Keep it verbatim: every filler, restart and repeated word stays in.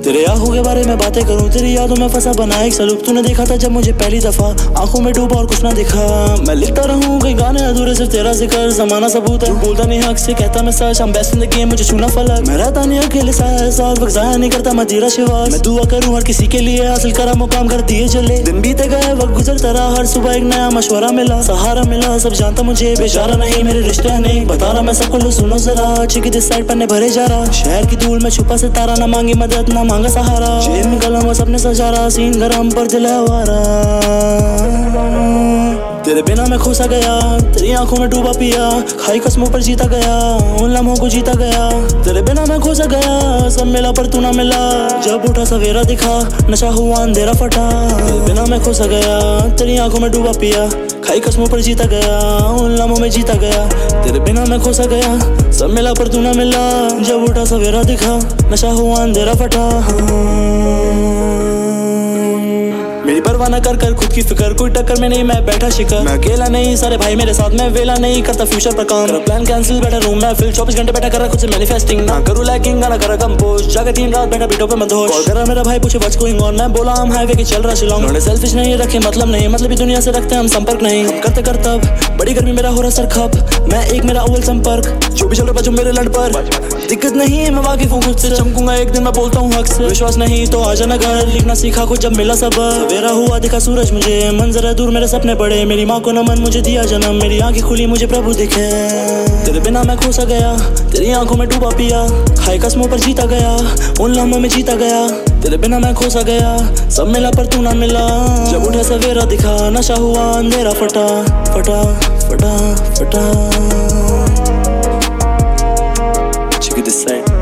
तेरे आंखों के बारे में बातें करूं, तेरी यादों में फंसा बना एक सलूक। तूने देखा था जब मुझे पहली दफा, आंखों में डूबा और कुछ ना दिखा। मैं लिखता रहूं कई गाने अधूरे, सिर्फ तेरा जिक्र जमाना सबूत है। बोलता नहीं हक से, कहता मैं सच, हम बेस्ट इन द गेम, मुझे छूना फलक। मैं रहता नहीं अकेले साल साल, वक्त ज़ाया नहीं करता मैं तेरा शिवास। मैं दुआ करूं हर किसी के लिए, हासिल करा मुकाम कर दिए चले। दिन बीते गए वक्त गुजरता रहा, हर सुबह एक नया मशवरा मिला, सहारा मिला। सब जानता मुझे बेचारा नहीं, मेरे रिश्ते नहीं बता रहा मैं सबको, लो सुनो जरा। चिकी दिस साइड पन्ने भरे जा रहा, शहर की धूल में छुपा सितारा, ना मांगी मदद ना मांगा सहारा। जेब में कलम वो सपने सजा रहा, सीन गरम पर दिल आवारा। तेरे बिना मैं खोसा गया, तेरी आंखों में डूबा पिया, खाई कसमों पर जीता गया, उन लम्हों को जीता गया। तेरे बिना मैं खोसा गया, सब मिला पर तू ना मिला। जब उठा सवेरा दिखा, नशा हुआ अंधेरा फटा। तेरे बिना मैं खोसा गया, तेरी आंखों में डूबा पिया, खाई कसमों पर जीता गया, उन लम्हों में जीता गया। तेरे बिना मैं खोसा गया, सब मिला पर तू ना मिला। जब उठा सवेरा दिखा, नशा हुआ अंधेरा फटा। मेरी परवाह न कर कर खुद की फिक्र, कोई टक्कर में नहीं मैं बैठा शिकर। मैं अकेला नहीं, सारे भाई मेरे साथ, मैं वेला नहीं करता फ्यूचर पर काम। प्लान कैंसिल, बैठा रूम में फिल, चौबीस घंटे बैठा करा खुद से मैनिफेस्टिंग। ना करूँ लैकिंग, गाना करा कंपोज, जाकर तीन रात बैठा बीटों पे मत होश। कॉल करा मेरा भाई, पूछे व्हाट्स गोइंग ऑन, मैं बोला हम हाईवे की चल रहा शिलोंग। उन्होंने सेल्फिश नहीं रखे मतलब नहीं, मतलब दुनिया से रखते हम संपर्क नहीं। करते करतब बड़ी गर्मी मेरा हो रहा सर खप, मैं एक मेरा अव्वल संपर्क, जो भी चल रहा मेरे लड़ पर। दिक्कत नहीं है मैं वाकिफ हूँ खुद से, चमकूंगा एक दिन मैं बोलता हूँ हक से। विश्वास नहीं तो आ जाना घर, लिखना सीखा खुद जब मिला सबक। सवेरा हुआ दिखा सूरज मुझे, मंजर है दूर मेरे सपने पड़े। मेरी माँ को नमन, मुझे दिया जन्म, मेरी आंखें खुली मुझे प्रभु दिखे। तेरे बिना मैं खोसा गया, तेरी आंखों में डूबा पिया, खाई कसमों पर जीता गया, उन लम्हों में जीता गया। तेरे बिना मैं खोसा गया, सब मिला पर तू ना मिला। जब उठा सवेरा दिखा, नशा हुआ अंधेरा फटा फटा फटा फटा। Check it this side.